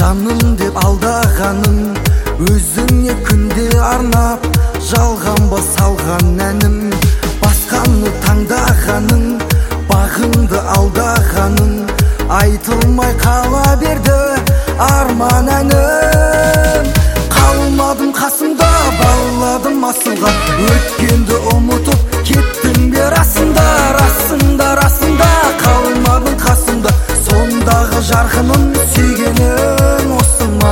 жаным деп алдағаның, өзіңе күнде арнап жалғанба салған әнім. Басқаны таңдағаның, бағыңды алдағаның, айтылмай қала берді арман әнім. Қалмадым қасымда, балладым асылға, өткенді ұмытып кеттің бе расында, расында, расында. Қалмадың қасымда, сондағы жарқыным, сүйгенің осы ма?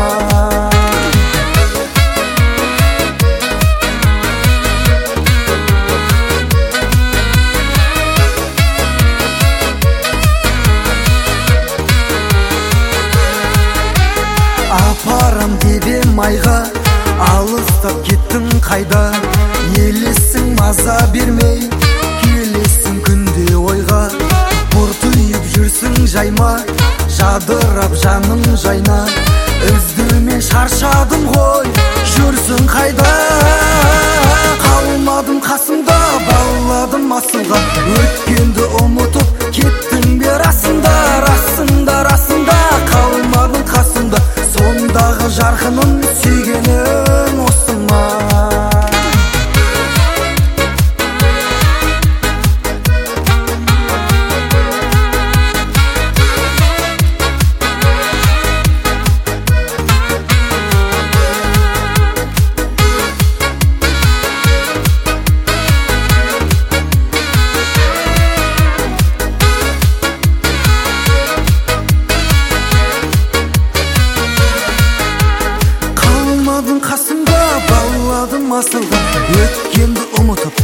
Апарам деп ем айға, алыстап кеттің қайда? Елесің маза бермей, келесің күнде ойға. Бұртиып жүрсің жайма, жадырап жаным жайна. Іздеумен шаршадым ғой, жүрсің қайда? Қалмадым қасымда, балладым асылға, өткенді ұмытып кеттің бе расында, расында, расында. Қалмадың қасымда, сондағы жарқыным, сүйгенің осы ма? Қасымда балладым асылға, өткенді ұмытып